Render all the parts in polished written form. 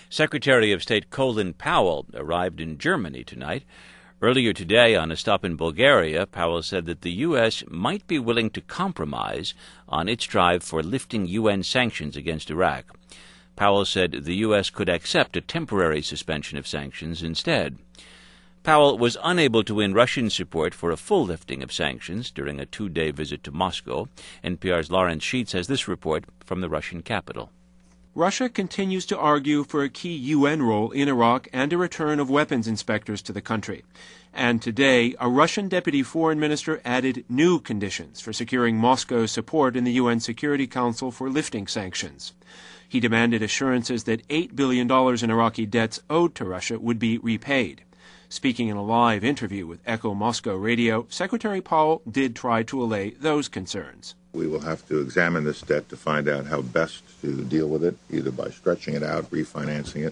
Secretary of State Colin Powell arrived in Germany tonight. Earlier today, on a stop in Bulgaria, Powell said that the U.S. might be willing to compromise on its drive for lifting UN sanctions against Iraq. Powell said the U.S. could accept a temporary suspension of sanctions instead. Powell was unable to win Russian support for a full lifting of sanctions during a two-day visit to Moscow. NPR's Lawrence Sheets has this report from the Russian capital. Russia continues to argue for a key UN role in Iraq and a return of weapons inspectors to the country. And today, a Russian deputy foreign minister added new conditions for securing Moscow's support in the UN Security Council for lifting sanctions. He demanded assurances that $8 billion in Iraqi debts owed to Russia would be repaid. Speaking in a live interview with Echo Moscow Radio, Secretary Powell did try to allay those concerns. We will have to examine this debt to find out how best to deal with it, either by stretching it out, refinancing it,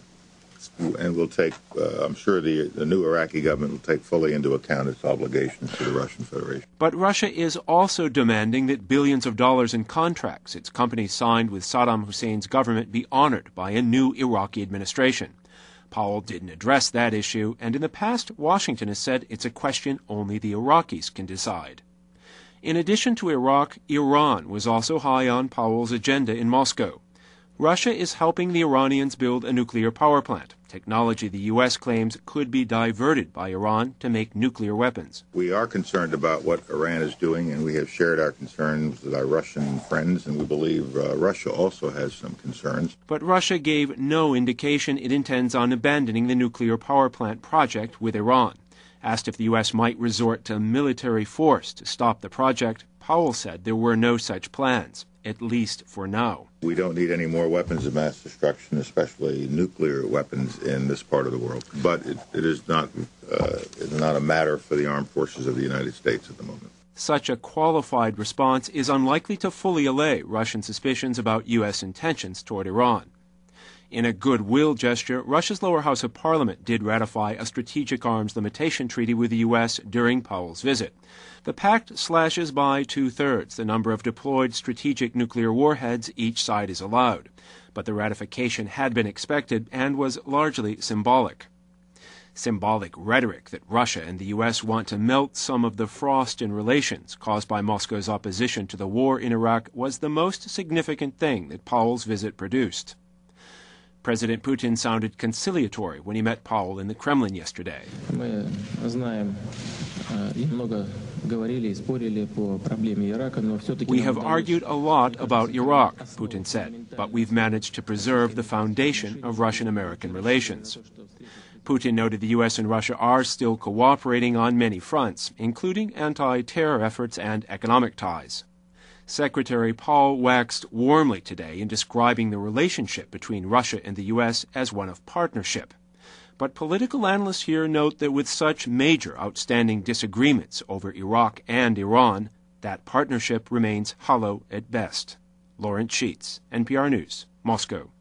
and we'll take, I'm sure the new Iraqi government will take fully into account its obligations to the Russian Federation. But Russia is also demanding that billions of dollars in contracts its companies signed with Saddam Hussein's government be honored by a new Iraqi administration. Powell didn't address that issue, and in the past, Washington has said it's a question only the Iraqis can decide. In addition to Iraq, Iran was also high on Powell's agenda in Moscow. Russia is helping the Iranians build a nuclear power plant, technology the U.S. claims could be diverted by Iran to make nuclear weapons. We are concerned about what Iran is doing, and we have shared our concerns with our Russian friends, and we believe Russia also has some concerns. But Russia gave no indication it intends on abandoning the nuclear power plant project with Iran. Asked if the U.S. might resort to military force to stop the project, Powell said there were no such plans, at least for now. We don't need any more weapons of mass destruction, especially nuclear weapons, in this part of the world. But it is not a matter for the armed forces of the United States at the moment. Such a qualified response is unlikely to fully allay Russian suspicions about U.S. intentions toward Iran. In a goodwill gesture, Russia's lower house of parliament did ratify a strategic arms limitation treaty with the U.S. during Powell's visit. The pact slashes by 2/3 the number of deployed strategic nuclear warheads each side is allowed. But the ratification had been expected and was largely symbolic. Symbolic rhetoric that Russia and the U.S. want to melt some of the frost in relations caused by Moscow's opposition to the war in Iraq was the most significant thing that Powell's visit produced. President Putin sounded conciliatory when he met Powell in the Kremlin yesterday. We have argued a lot about Iraq, Putin said, but we've managed to preserve the foundation of Russian-American relations. Putin noted the U.S. and Russia are still cooperating on many fronts, including anti-terror efforts and economic ties. Secretary Powell waxed warmly today in describing the relationship between Russia and the U.S. as one of partnership. But political analysts here note that with such major outstanding disagreements over Iraq and Iran, that partnership remains hollow at best. Lawrence Sheets, NPR News, Moscow.